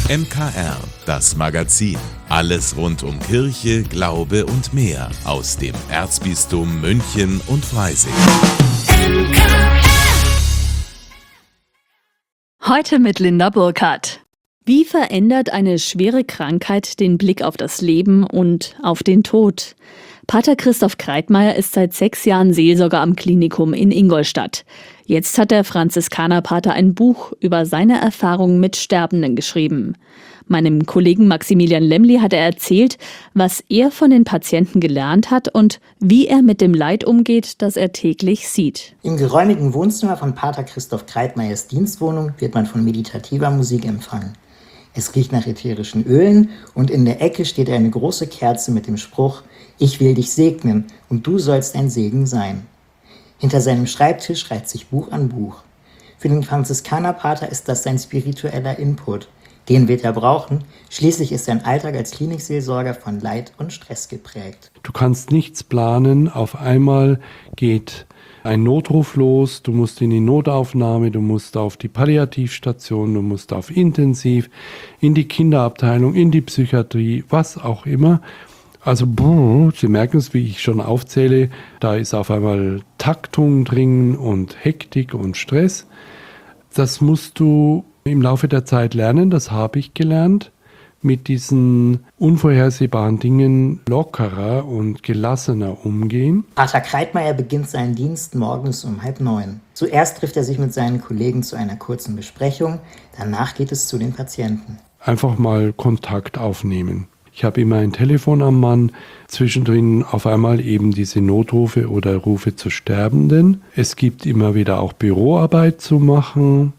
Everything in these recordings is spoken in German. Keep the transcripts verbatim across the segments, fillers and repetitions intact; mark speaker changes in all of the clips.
Speaker 1: M K R, das Magazin. Alles rund um Kirche, Glaube und mehr aus dem Erzbistum München und Freising.
Speaker 2: Heute mit Linda Burkhardt. Wie verändert eine schwere Krankheit den Blick auf das Leben und auf den Tod? Pater Christoph Kreitmeier ist seit sechs Jahren Seelsorger am Klinikum in Ingolstadt. Jetzt hat der Franziskanerpater ein Buch über seine Erfahrungen mit Sterbenden geschrieben. Meinem Kollegen Maximilian Lemli hat er erzählt, was er von den Patienten gelernt hat und wie er mit dem Leid umgeht, das er täglich sieht.
Speaker 3: Im geräumigen Wohnzimmer von Pater Christoph Kreitmeiers Dienstwohnung wird man von meditativer Musik empfangen. Es riecht nach ätherischen Ölen und in der Ecke steht eine große Kerze mit dem Spruch: Ich will dich segnen und du sollst ein Segen sein. Hinter seinem Schreibtisch reiht sich Buch an Buch. Für den Franziskanerpater ist das sein spiritueller Input. Den wird er brauchen. Schließlich ist sein Alltag als Klinikseelsorger von Leid und Stress geprägt.
Speaker 4: Du kannst nichts planen. Auf einmal geht ein Notruf los. Du musst in die Notaufnahme, du musst auf die Palliativstation, du musst auf Intensiv, in die Kinderabteilung, in die Psychiatrie, was auch immer. Also, boah, Sie merken es, wie ich schon aufzähle, da ist auf einmal Taktung drin und Hektik und Stress. Das musst du im Laufe der Zeit lernen, das habe ich gelernt, mit diesen unvorhersehbaren Dingen lockerer und gelassener umgehen.
Speaker 3: Pater Kreitmeier beginnt seinen Dienst morgens um halb neun. Zuerst trifft er sich mit seinen Kollegen zu einer kurzen Besprechung, danach geht es zu den Patienten.
Speaker 4: Einfach mal Kontakt aufnehmen. Ich habe immer ein Telefon am Mann, zwischendrin auf einmal eben diese Notrufe oder Rufe zu Sterbenden. Es gibt immer wieder auch Büroarbeit zu machen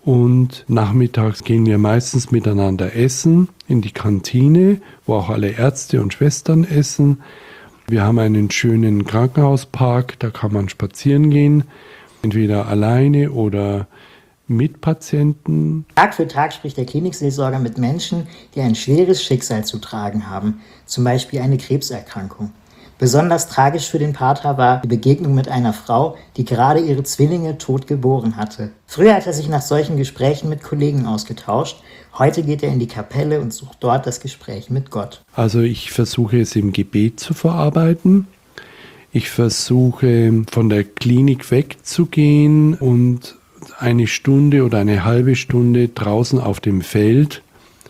Speaker 4: und nachmittags gehen wir meistens miteinander essen in die Kantine, wo auch alle Ärzte und Schwestern essen. Wir haben einen schönen Krankenhauspark, da kann man spazieren gehen, entweder alleine oder mit Patienten.
Speaker 3: Tag für Tag spricht der Klinikseelsorger mit Menschen, die ein schweres Schicksal zu tragen haben, zum Beispiel eine Krebserkrankung. Besonders tragisch für den Pater war die Begegnung mit einer Frau, die gerade ihre Zwillinge tot geboren hatte. Früher hat er sich nach solchen Gesprächen mit Kollegen ausgetauscht. Heute geht er in die Kapelle und sucht dort das Gespräch mit Gott.
Speaker 4: Also ich versuche es im Gebet zu verarbeiten. Ich versuche von der Klinik wegzugehen und eine Stunde oder eine halbe Stunde draußen auf dem Feld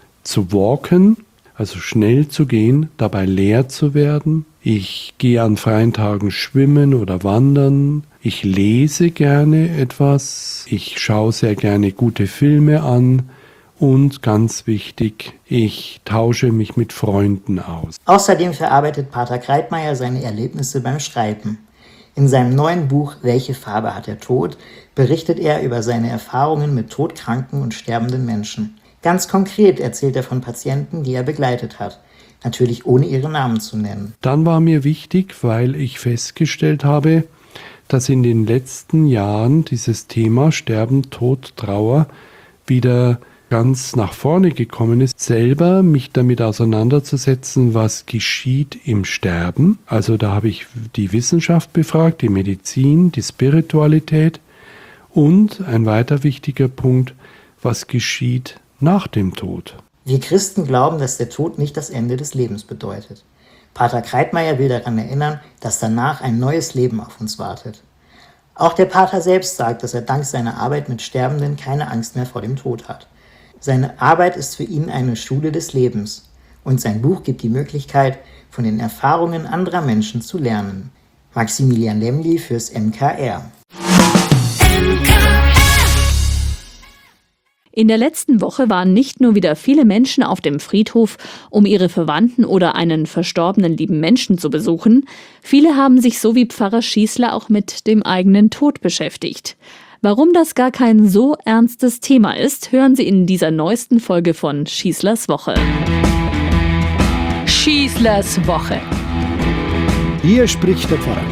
Speaker 4: zu walken, also schnell zu gehen, dabei leer zu werden. Ich gehe an freien Tagen schwimmen oder wandern. Ich lese gerne etwas. Ich schaue sehr gerne gute Filme an. Und ganz wichtig, ich tausche mich mit Freunden aus.
Speaker 3: Außerdem verarbeitet Pater Kreitmeier seine Erlebnisse beim Schreiben. In seinem neuen Buch »Welche Farbe hat der Tod?« berichtet er über seine Erfahrungen mit todkranken und sterbenden Menschen. Ganz konkret erzählt er von Patienten, die er begleitet hat, natürlich ohne ihre Namen zu nennen.
Speaker 4: Dann war mir wichtig, weil ich festgestellt habe, dass in den letzten Jahren dieses Thema Sterben, Tod, Trauer wieder ganz nach vorne gekommen ist, selber mich damit auseinanderzusetzen, was geschieht im Sterben. Also da habe ich die Wissenschaft befragt, die Medizin, die Spiritualität und ein weiter wichtiger Punkt, was geschieht nach dem Tod.
Speaker 3: Wir Christen glauben, dass der Tod nicht das Ende des Lebens bedeutet. Pater Kreitmeier will daran erinnern, dass danach ein neues Leben auf uns wartet. Auch der Pater selbst sagt, dass er dank seiner Arbeit mit Sterbenden keine Angst mehr vor dem Tod hat. Seine Arbeit ist für ihn eine Schule des Lebens und sein Buch gibt die Möglichkeit, von den Erfahrungen anderer Menschen zu lernen. Maximilian Lemli fürs M K R.
Speaker 2: In der letzten Woche waren nicht nur wieder viele Menschen auf dem Friedhof, um ihre Verwandten oder einen verstorbenen lieben Menschen zu besuchen. Viele haben sich so wie Pfarrer Schießler auch mit dem eigenen Tod beschäftigt. Warum das gar kein so ernstes Thema ist, hören Sie in dieser neuesten Folge von Schießlers Woche.
Speaker 5: Schießlers Woche.
Speaker 6: Hier spricht der Pfarrer.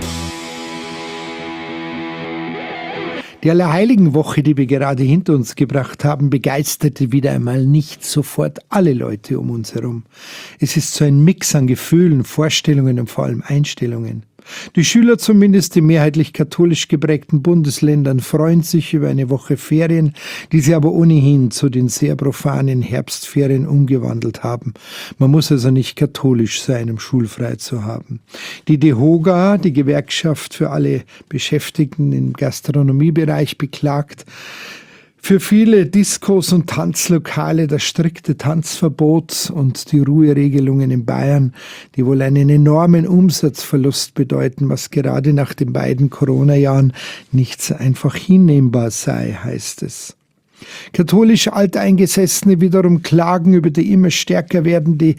Speaker 6: Die Allerheiligenwoche, die wir gerade hinter uns gebracht haben, begeisterte wieder einmal nicht sofort alle Leute um uns herum. Es ist so ein Mix an Gefühlen, Vorstellungen und vor allem Einstellungen. Die Schüler zumindest in mehrheitlich katholisch geprägten Bundesländern freuen sich über eine Woche Ferien, die sie aber ohnehin zu den sehr profanen Herbstferien umgewandelt haben. Man muss also nicht katholisch sein, um schulfrei zu haben. Die DEHOGA, die Gewerkschaft für alle Beschäftigten im Gastronomiebereich, beklagt, für viele Diskos und Tanzlokale das strikte Tanzverbot und die Ruheregelungen in Bayern, die wohl einen enormen Umsatzverlust bedeuten, was gerade nach den beiden Corona-Jahren nicht so einfach hinnehmbar sei, heißt es. Katholisch Alteingesessene wiederum klagen über die immer stärker werdende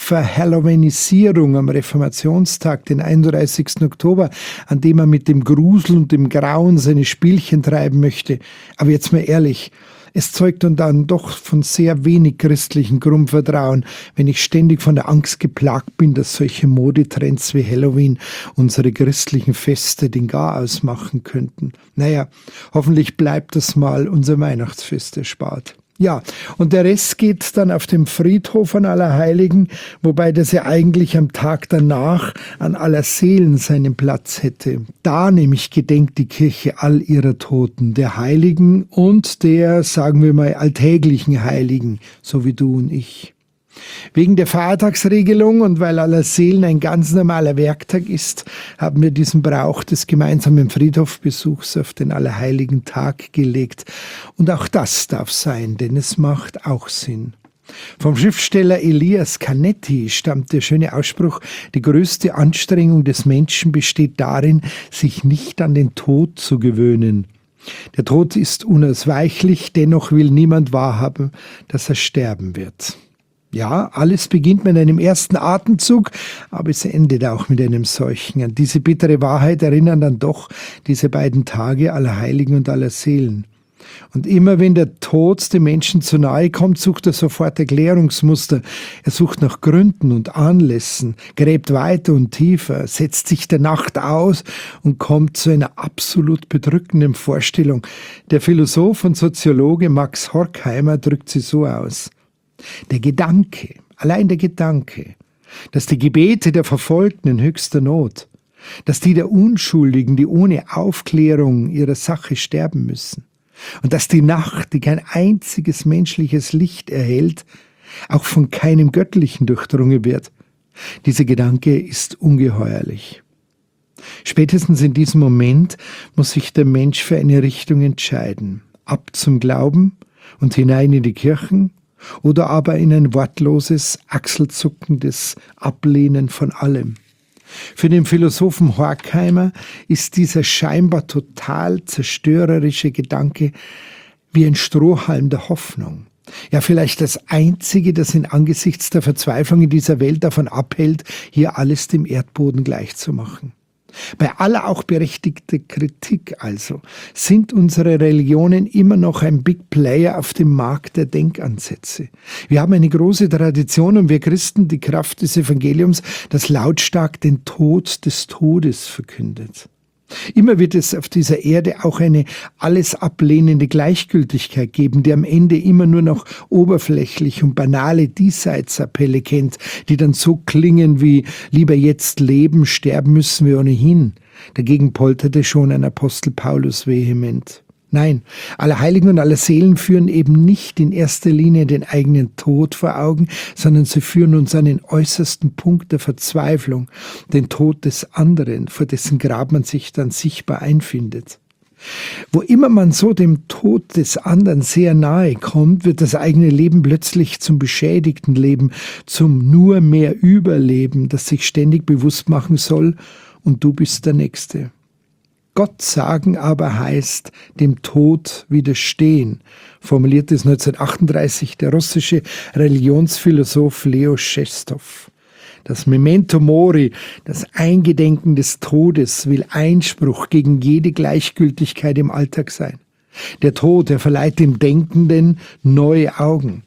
Speaker 6: Verhalloweenisierung am Reformationstag, den einunddreißigsten Oktober, an dem man mit dem Grusel und dem Grauen seine Spielchen treiben möchte. Aber jetzt mal ehrlich, es zeugt dann doch von sehr wenig christlichem Grundvertrauen, wenn ich ständig von der Angst geplagt bin, dass solche Modetrends wie Halloween unsere christlichen Feste den Garaus machen könnten. Naja, hoffentlich bleibt das mal unser Weihnachtsfest erspart. Ja, und der Rest geht dann auf dem Friedhof an Allerheiligen, wobei das ja eigentlich am Tag danach an Allerseelen seinen Platz hätte. Da nämlich gedenkt die Kirche all ihrer Toten, der Heiligen und der, sagen wir mal, alltäglichen Heiligen, so wie du und ich. Wegen der Feiertagsregelung und weil Allerseelen ein ganz normaler Werktag ist, haben wir diesen Brauch des gemeinsamen Friedhofbesuchs auf den Allerheiligen Tag gelegt. Und auch das darf sein, denn es macht auch Sinn. Vom Schriftsteller Elias Canetti stammt der schöne Ausspruch: Die größte Anstrengung des Menschen besteht darin, sich nicht an den Tod zu gewöhnen. Der Tod ist unausweichlich, dennoch will niemand wahrhaben, dass er sterben wird. Ja, alles beginnt mit einem ersten Atemzug, aber es endet auch mit einem solchen. An diese bittere Wahrheit erinnern dann doch diese beiden Tage Allerheiligen und Allerseelen. Und immer wenn der Tod dem Menschen zu nahe kommt, sucht er sofort Erklärungsmuster. Er sucht nach Gründen und Anlässen, gräbt weiter und tiefer, setzt sich der Nacht aus und kommt zu einer absolut bedrückenden Vorstellung. Der Philosoph und Soziologe Max Horkheimer drückt sie so aus: Der Gedanke, allein der Gedanke, dass die Gebete der Verfolgten in höchster Not, dass die der Unschuldigen, die ohne Aufklärung ihrer Sache sterben müssen, und dass die Nacht, die kein einziges menschliches Licht erhält, auch von keinem Göttlichen durchdrungen wird. Dieser Gedanke ist ungeheuerlich. Spätestens in diesem Moment muss sich der Mensch für eine Richtung entscheiden. Ab zum Glauben und hinein in die Kirchen, oder aber in ein wortloses, achselzuckendes Ablehnen von allem. Für den Philosophen Horkheimer ist dieser scheinbar total zerstörerische Gedanke wie ein Strohhalm der Hoffnung. Ja, vielleicht das Einzige, das ihn angesichts der Verzweiflung in dieser Welt davon abhält, hier alles dem Erdboden gleichzumachen. Bei aller auch berechtigter Kritik also sind unsere Religionen immer noch ein Big Player auf dem Markt der Denkansätze. Wir haben eine große Tradition und wir Christen die Kraft des Evangeliums, das lautstark den Tod des Todes verkündet. Immer wird es auf dieser Erde auch eine alles ablehnende Gleichgültigkeit geben, die am Ende immer nur noch oberflächlich und banale Diesseitsappelle kennt, die dann so klingen wie: Lieber jetzt leben, sterben müssen wir ohnehin. Dagegen polterte schon ein Apostel Paulus vehement. Nein, Allerheiligen und Allerseelen führen eben nicht in erster Linie den eigenen Tod vor Augen, sondern sie führen uns an den äußersten Punkt der Verzweiflung, den Tod des anderen, vor dessen Grab man sich dann sichtbar einfindet. Wo immer man so dem Tod des anderen sehr nahe kommt, wird das eigene Leben plötzlich zum beschädigten Leben, zum nur mehr Überleben, das sich ständig bewusst machen soll, und du bist der Nächste. Gott sagen aber heißt dem Tod widerstehen, formulierte es neunzehnhundertachtunddreißig der russische Religionsphilosoph Leo Schestow. Das Memento Mori, das Eingedenken des Todes, will Einspruch gegen jede Gleichgültigkeit im Alltag sein. Der Tod, er verleiht dem Denkenden neue Augen.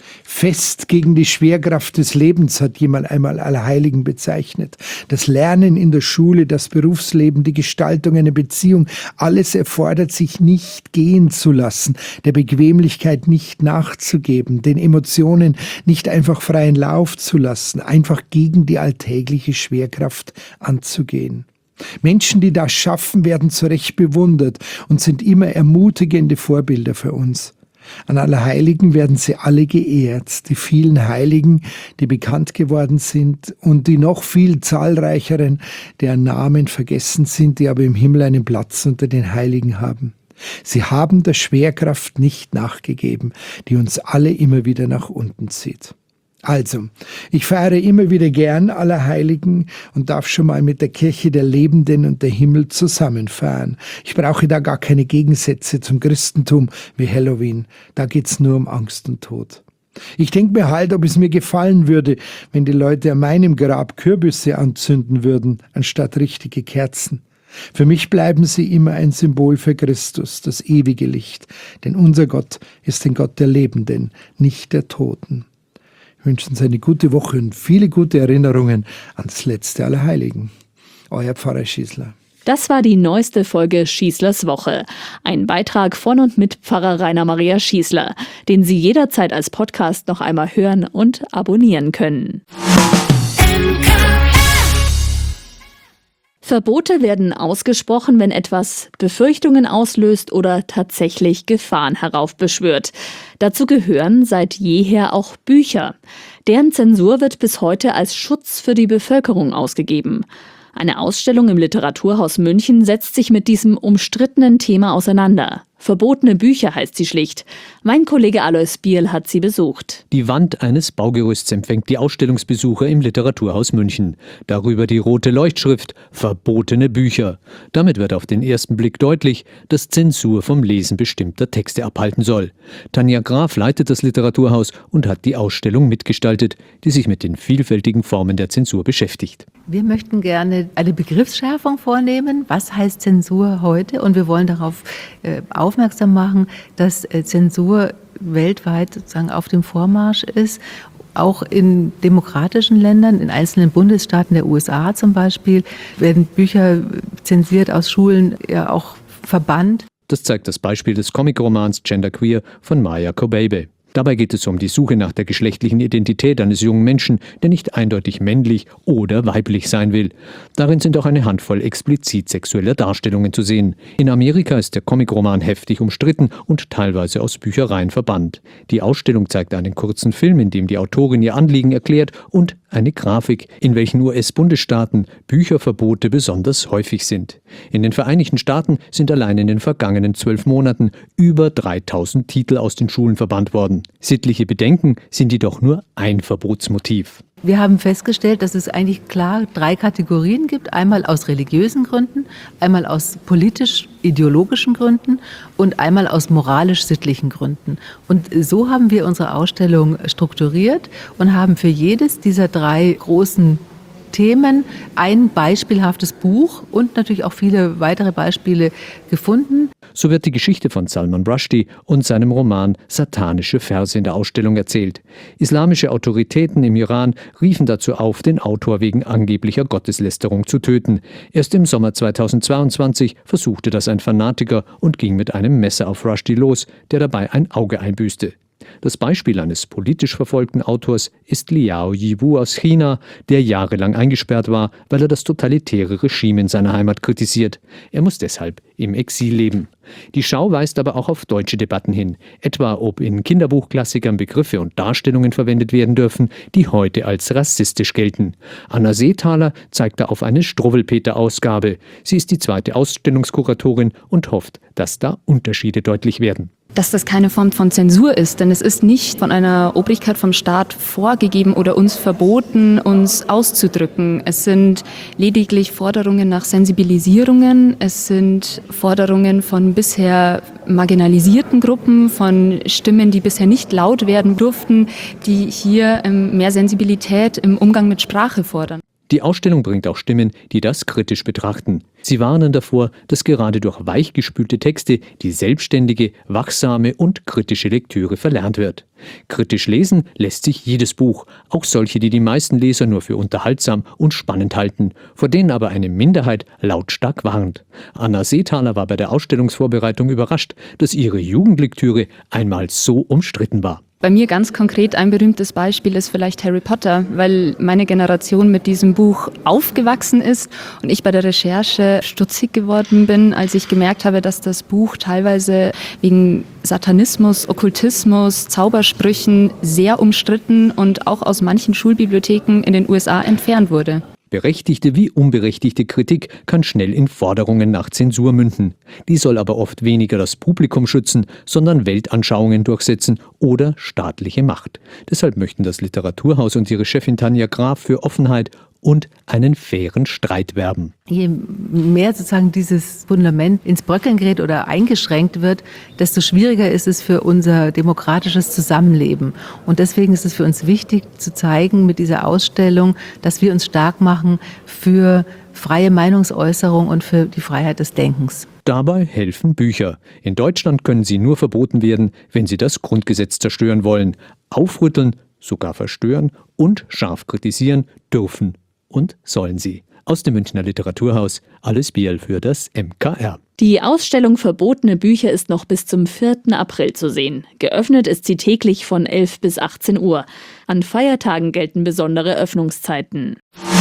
Speaker 6: Fest gegen die Schwerkraft des Lebens hat jemand einmal Allerheiligen bezeichnet. Das Lernen in der Schule, das Berufsleben, die Gestaltung einer Beziehung, alles erfordert, sich nicht gehen zu lassen, der Bequemlichkeit nicht nachzugeben, den Emotionen nicht einfach freien Lauf zu lassen, einfach gegen die alltägliche Schwerkraft anzugehen. Menschen, die das schaffen, werden zu Recht bewundert und sind immer ermutigende Vorbilder für uns. An Allerheiligen werden sie alle geehrt, die vielen Heiligen, die bekannt geworden sind und die noch viel zahlreicheren, deren Namen vergessen sind, die aber im Himmel einen Platz unter den Heiligen haben. Sie haben der Schwerkraft nicht nachgegeben, die uns alle immer wieder nach unten zieht. Also, ich feiere immer wieder gern Allerheiligen und darf schon mal mit der Kirche der Lebenden und der Himmel zusammen feiern. Ich brauche da gar keine Gegensätze zum Christentum wie Halloween. Da geht's nur um Angst und Tod. Ich denke mir halt, ob es mir gefallen würde, wenn die Leute an meinem Grab Kürbisse anzünden würden, anstatt richtige Kerzen. Für mich bleiben sie immer ein Symbol für Christus, das ewige Licht. Denn unser Gott ist ein Gott der Lebenden, nicht der Toten. Wünschen Sie eine gute Woche und viele gute Erinnerungen ans letzte Allerheiligen. Euer Pfarrer Schießler.
Speaker 2: Das war die neueste Folge Schießlers Woche. Ein Beitrag von und mit Pfarrer Rainer Maria Schießler, den Sie jederzeit als Podcast noch einmal hören und abonnieren können. Verbote werden ausgesprochen, wenn etwas Befürchtungen auslöst oder tatsächlich Gefahren heraufbeschwört. Dazu gehören seit jeher auch Bücher. Deren Zensur wird bis heute als Schutz für die Bevölkerung ausgegeben. Eine Ausstellung im Literaturhaus München setzt sich mit diesem umstrittenen Thema auseinander. Verbotene Bücher heißt sie schlicht. Mein Kollege Alois Bierl hat sie besucht.
Speaker 5: Die Wand eines Baugerüsts empfängt die Ausstellungsbesucher im Literaturhaus München. Darüber die rote Leuchtschrift »Verbotene Bücher«. Damit wird auf den ersten Blick deutlich, dass Zensur vom Lesen bestimmter Texte abhalten soll. Tanja Graf leitet das Literaturhaus und hat die Ausstellung mitgestaltet, die sich mit den vielfältigen Formen der Zensur beschäftigt.
Speaker 7: Wir möchten gerne eine Begriffsschärfung vornehmen. Was heißt Zensur heute? Und wir wollen darauf äh, aufmerksam machen, dass äh, Zensur weltweit sozusagen auf dem Vormarsch ist. Auch in demokratischen Ländern, in einzelnen Bundesstaaten der U S A zum Beispiel, werden Bücher zensiert aus Schulen, ja auch verbannt.
Speaker 5: Das zeigt das Beispiel des Comicromans Genderqueer von Maya Kobaybe. Dabei geht es um die Suche nach der geschlechtlichen Identität eines jungen Menschen, der nicht eindeutig männlich oder weiblich sein will. Darin sind auch eine Handvoll explizit sexueller Darstellungen zu sehen. In Amerika ist der Comicroman heftig umstritten und teilweise aus Büchereien verbannt. Die Ausstellung zeigt einen kurzen Film, in dem die Autorin ihr Anliegen erklärt, und eine Grafik, in welchen U S-Bundesstaaten Bücherverbote besonders häufig sind. In den Vereinigten Staaten sind allein in den vergangenen zwölf Monaten über dreitausend Titel aus den Schulen verbannt worden. Sittliche Bedenken sind jedoch nur ein Verbotsmotiv.
Speaker 7: Wir haben festgestellt, dass es eigentlich klar drei Kategorien gibt. Einmal aus religiösen Gründen, einmal aus politisch-ideologischen Gründen und einmal aus moralisch-sittlichen Gründen. Und so haben wir unsere Ausstellung strukturiert und haben für jedes dieser drei großen Themen ein beispielhaftes Buch und natürlich auch viele weitere Beispiele gefunden.
Speaker 5: So wird die Geschichte von Salman Rushdie und seinem Roman Satanische Verse in der Ausstellung erzählt. Islamische Autoritäten im Iran riefen dazu auf, den Autor wegen angeblicher Gotteslästerung zu töten. Erst im Sommer zweitausendzweiundzwanzig versuchte das ein Fanatiker und ging mit einem Messer auf Rushdie los, der dabei ein Auge einbüßte. Das Beispiel eines politisch verfolgten Autors ist Liao Yiwu aus China, der jahrelang eingesperrt war, weil er das totalitäre Regime in seiner Heimat kritisiert. Er muss deshalb im Exil leben. Die Schau weist aber auch auf deutsche Debatten hin, etwa ob in Kinderbuchklassikern Begriffe und Darstellungen verwendet werden dürfen, die heute als rassistisch gelten. Anna Seethaler zeigt da auf eine Struwwelpeter-Ausgabe. Sie ist die zweite Ausstellungskuratorin und hofft, dass da Unterschiede deutlich werden.
Speaker 8: Dass das keine Form von Zensur ist, denn es ist nicht von einer Obrigkeit vom Staat vorgegeben oder uns verboten, uns auszudrücken. Es sind lediglich Forderungen nach Sensibilisierungen, es sind Forderungen von bisher marginalisierten Gruppen, von Stimmen, die bisher nicht laut werden durften, die hier mehr Sensibilität im Umgang mit Sprache fordern.
Speaker 5: Die Ausstellung bringt auch Stimmen, die das kritisch betrachten. Sie warnen davor, dass gerade durch weichgespülte Texte die selbstständige, wachsame und kritische Lektüre verlernt wird. Kritisch lesen lässt sich jedes Buch, auch solche, die die meisten Leser nur für unterhaltsam und spannend halten, vor denen aber eine Minderheit lautstark warnt. Anna Seethaler war bei der Ausstellungsvorbereitung überrascht, dass ihre Jugendlektüre einmal so umstritten war.
Speaker 8: Bei mir ganz konkret ein berühmtes Beispiel ist vielleicht Harry Potter, weil meine Generation mit diesem Buch aufgewachsen ist und ich bei der Recherche stutzig geworden bin, als ich gemerkt habe, dass das Buch teilweise wegen Satanismus, Okkultismus, Zaubersprüchen sehr umstritten und auch aus manchen Schulbibliotheken in den U S A entfernt wurde.
Speaker 5: Berechtigte wie unberechtigte Kritik kann schnell in Forderungen nach Zensur münden. Die soll aber oft weniger das Publikum schützen, sondern Weltanschauungen durchsetzen oder staatliche Macht. Deshalb möchten das Literaturhaus und ihre Chefin Tanja Graf für Offenheit und einen fairen Streit werben.
Speaker 7: Je mehr sozusagen dieses Fundament ins Bröckeln gerät oder eingeschränkt wird, desto schwieriger ist es für unser demokratisches Zusammenleben. Und deswegen ist es für uns wichtig zu zeigen mit dieser Ausstellung, dass wir uns stark machen für freie Meinungsäußerung und für die Freiheit des Denkens.
Speaker 5: Dabei helfen Bücher. In Deutschland können sie nur verboten werden, wenn sie das Grundgesetz zerstören wollen. Aufrütteln, sogar verstören und scharf kritisieren dürfen und sollen sie. Aus dem Münchner Literaturhaus, Alice Bierl für das M K R.
Speaker 2: Die Ausstellung Verbotene Bücher ist noch bis zum vierten April zu sehen. Geöffnet ist sie täglich von elf bis achtzehn Uhr. An Feiertagen gelten besondere Öffnungszeiten.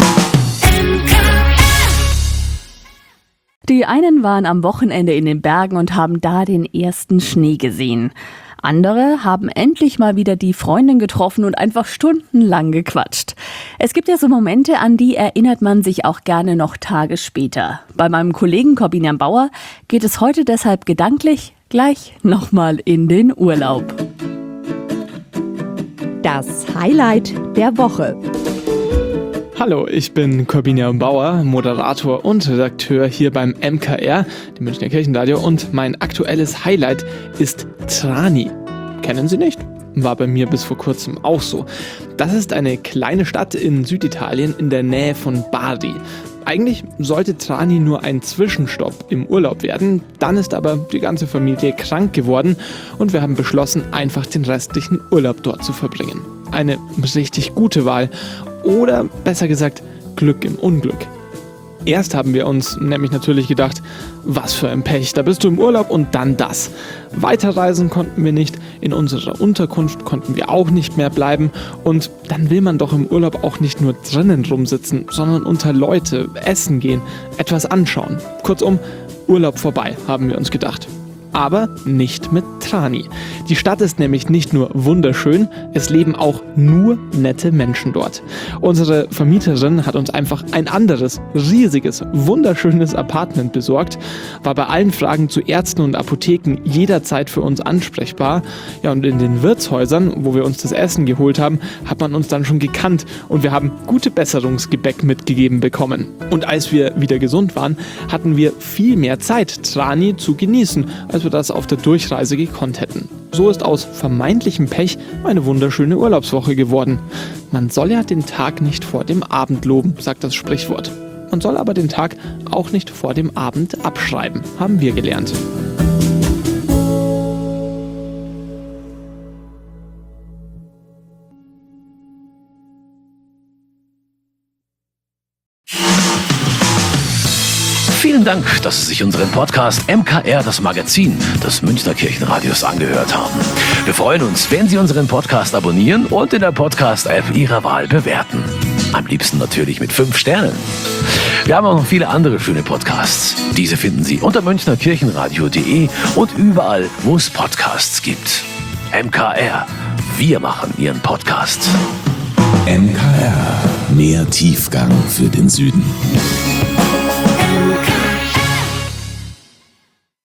Speaker 2: Die einen waren am Wochenende in den Bergen und haben da den ersten Schnee gesehen. Andere haben endlich mal wieder die Freundin getroffen und einfach stundenlang gequatscht. Es gibt ja so Momente, an die erinnert man sich auch gerne noch Tage später. Bei meinem Kollegen Corbinian Bauer geht es heute deshalb gedanklich gleich nochmal in den Urlaub.
Speaker 9: Das Highlight der Woche.
Speaker 10: Hallo, ich bin Corbinian Bauer, Moderator und Redakteur hier beim M K R, dem Münchner Kirchenradio, und mein aktuelles Highlight ist Trani. Kennen Sie nicht? War bei mir bis vor kurzem auch so. Das ist eine kleine Stadt in Süditalien in der Nähe von Bari. Eigentlich sollte Trani nur ein Zwischenstopp im Urlaub werden, dann ist aber die ganze Familie krank geworden und wir haben beschlossen, einfach den restlichen Urlaub dort zu verbringen. Eine richtig gute Wahl. Oder besser gesagt, Glück im Unglück. Erst haben wir uns nämlich natürlich gedacht, was für ein Pech, da bist du im Urlaub und dann das. Weiterreisen konnten wir nicht, in unserer Unterkunft konnten wir auch nicht mehr bleiben und dann will man doch im Urlaub auch nicht nur drinnen rumsitzen, sondern unter Leute, essen gehen, etwas anschauen. Kurzum, Urlaub vorbei, haben wir uns gedacht. Aber nicht mit Trani. Die Stadt ist nämlich nicht nur wunderschön, es leben auch nur nette Menschen dort. Unsere Vermieterin hat uns einfach ein anderes, riesiges, wunderschönes Apartment besorgt, war bei allen Fragen zu Ärzten und Apotheken jederzeit für uns ansprechbar. Ja, und in den Wirtshäusern, wo wir uns das Essen geholt haben, hat man uns dann schon gekannt und wir haben gute Besserungsgebäck mitgegeben bekommen. Und als wir wieder gesund waren, hatten wir viel mehr Zeit, Trani zu genießen, als wir das auf der Durchreise gekonnt hätten. So ist aus vermeintlichem Pech eine wunderschöne Urlaubswoche geworden. Man soll ja den Tag nicht vor dem Abend loben, sagt das Sprichwort. Man soll aber den Tag auch nicht vor dem Abend abschreiben, haben wir gelernt.
Speaker 11: Vielen Dank, dass Sie sich unseren Podcast M K R, das Magazin des Münchner Kirchenradios, angehört haben. Wir freuen uns, wenn Sie unseren Podcast abonnieren und in der Podcast-App Ihrer Wahl bewerten. Am liebsten natürlich mit fünf Sternen. Wir haben auch noch viele andere schöne Podcasts. Diese finden Sie unter münchner kirchenradio punkt de und überall, wo es Podcasts gibt. M K R, wir machen Ihren Podcast.
Speaker 1: M K R, mehr Tiefgang für den Süden.